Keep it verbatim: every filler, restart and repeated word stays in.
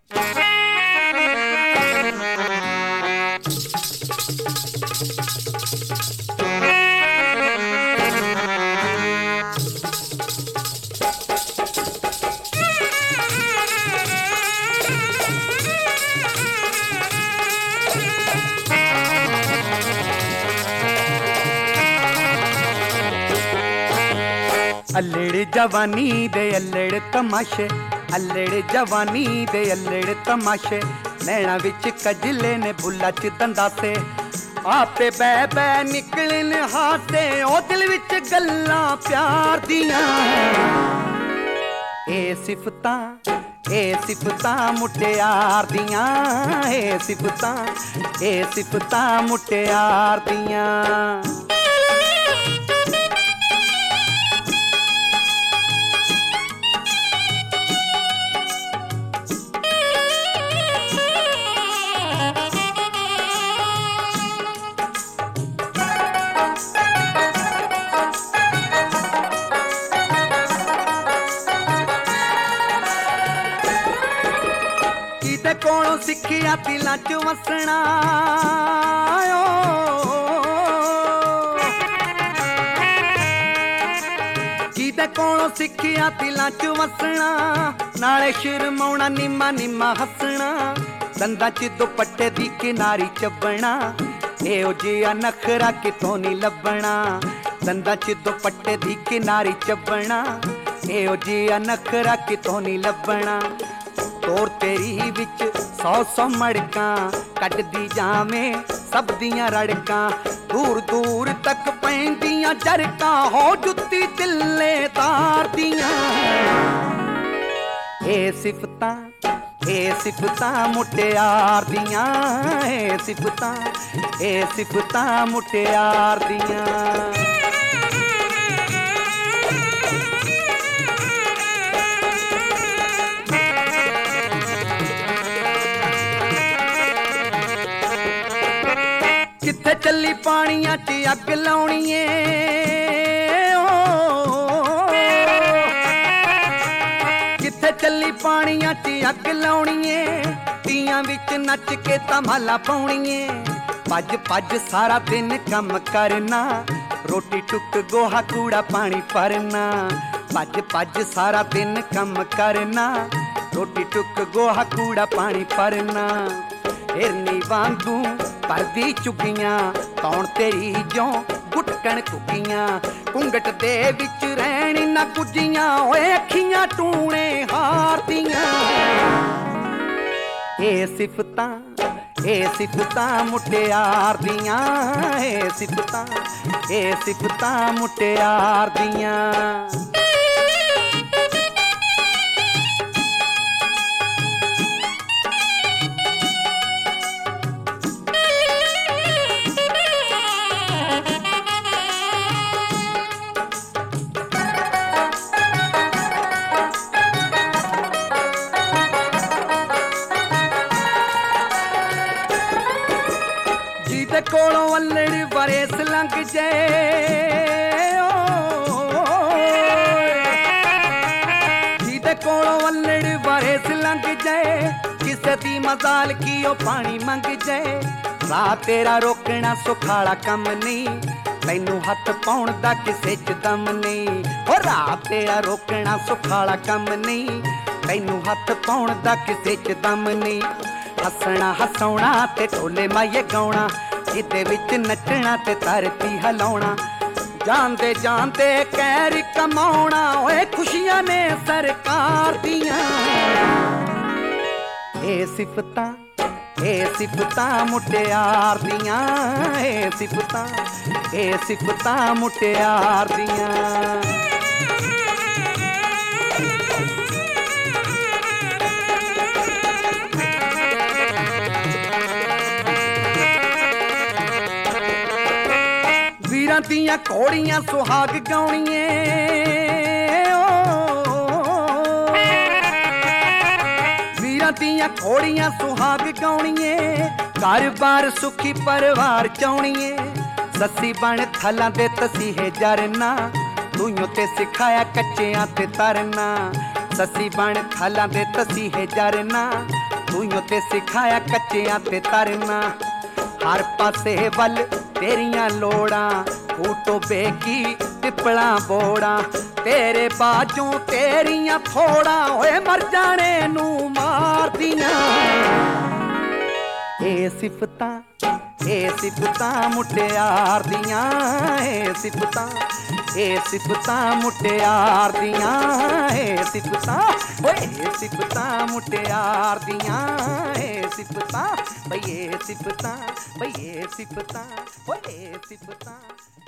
अल्लड़ जवानी दे अल्लड़ तमाशे, अल्लड़ जवानी दे अल्लड़ तमाशे, नैना विच कजले ने बुल्ला च दंदासे, आपे बै बै निकलन हासे, ओ दिल विच गल्लां प्यार दियां। ए सिफतां ए सिफतां मुटियार दियां, ए सिफतां ए सिफतां मुटियार दियां। कोलों सिखिया दिलां च वसना, जिदे कोलों सिखिया दिलां च वसना, नाले शर्माउणा निम्मा निम्मा हसना, दंदां च दुपट्टे दी किनारी चबना, एहो जिहा नखरा कितों नी लभना, दंदां च दुपट्टे दी किनारी चबना, एहो जिहा नखरा कितों नी लभना। तोर तेरी विच सौ सौ मड़कां कटदी जावें सब दियां रड़कां, दूर दूर तक पैंदियां जरकां, हो जुत्ती दिले तार दियां। ए सिफतां ए सिफतां मुटियार दियां, ए सिफतां ए सिफतां मुटियार दियां। किथे चली पानिया च अग लाउणी ऐ, किथे चली पानिया च अग लाउणी ऐ, तियां विच नच के धमाला पाउणी ऐ, भज भज सारा दिन कम करना, रोटी टुक गोहा कूड़ा पानी भरना, भज भज सारा दिन कम करना, रोटी टुक गोहा कूड़ा पानी भरना। हिरनी वांगू परदी चुगियां, कौन तेरी जो गुटकन कुकियां, घुंघट दे विच रहनी ना गुजियां, ओए अखियां टूने हार दियां। ए सिफतां ए सिफतां मुटियार दियां, ए सिफतां ए सिफतां मुटियार दियां। कोलों अल्लड़ बरेस लंघ जाए, जिदे कोलों अल्लड़ बरेस लंघ जाए, किसे दी मजाल की ओ पानी मंग जाए, राह तेरा रोकना सुखाला कम नहीं, तैनू हथ पाउण दा किसे च दम नहीं, ओ राह तेरा रोकना सुखाला कम नहीं, तैनू हथ पाउण दा किसे च दम नहीं। हसना हसाउणा ते ढोले माये गाउणा, जिदे विच नचना ते धरती हिलाउणा, जानदे जानदे कैर कमाउणा, ओए खुशियां ने सरकार दियां। ए सिफतां ए सिफतां मुटियार दियां, ए सिफतां ए सिफतां मुटियार दियां। वीरां दियां घोड़ियां सुहाग गाउणिए, वीरां दियां घोड़ियां सुहाग गाउणिए, घर बार सुखी परिवार चाउणिए, सस्सी बन थलां दे तसीहे जरना, तूइयों ते सिखाया कच्चियां ते तरना, सस्सी बन थलां दे तसीहे जरना, ਤੂੰ ਤੇ ਸਿਖਾਇਆ ਕੱਚਿਆਂ ਤੇ ਤਰਨਾ ਹਰ ਪਾਸੇ ਵੱਲ ਤੇਰੀਆਂ ਲੋੜਾਂ ਫੂਟੋ ਬੇਕੀ ਟਿੱਪਲਾਂ ਬੋੜਾਂ ਤੇਰੇ ਬਾਝੋਂ ਤੇਰੀਆਂ ਥੋੜਾਂ ਓਏ ਮਰ ਜਾਣੇ ਨੂੰ ਮਾਰਦੀਆਂ ਇਹ ਸਿਫਤਾਂ ਇਹ ਸਿਫਤਾਂ ਮੁਟਿਆਰ ਦੀਆਂ ਇਹ ਸਿਫਤਾਂ ਇਹ ਸਿਫਤਾਂ ਮੁਟਿਆਰ ਦੀਆਂ ਇਹ ਸਿਫਤਾਂ ਓਏ ਇਹ ਸਿਫਤਾਂ ਮੁਟਿਆਰ ਦੀਆਂ ਇਹ ਸਿਫਤਾਂ ਬਈ ਇਹ ਸਿਫਤਾਂ ਬਈ ਇਹ ਸਿਫਤਾਂ ਓਏ ਇਹ ਸਿਫਤਾਂ